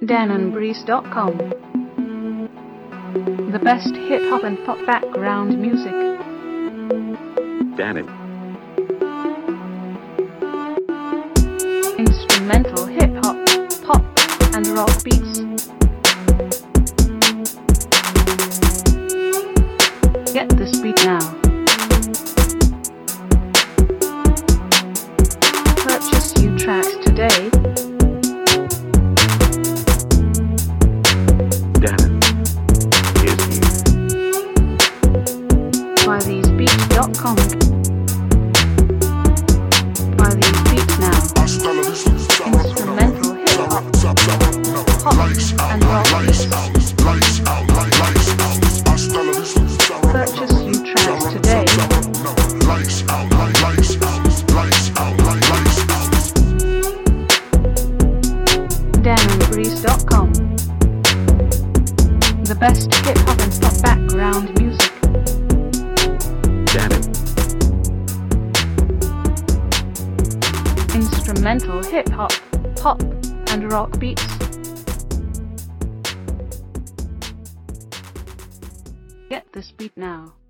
DanandBreeze.com. The best hip-hop and pop background music. Dan. Instrumental hip-hop, pop, and rock beats. Get this beat now. Purchase your tracks today. Dan is here. BuyTheseBeats.com. Buy these beats now. Instrumental hip-hop, pop, and rock beats. Purchase your tracks today. DanandBreeze.com. The best hip-hop and pop background music. Dan. Instrumental hip-hop, pop, and rock beats. Get this beat now.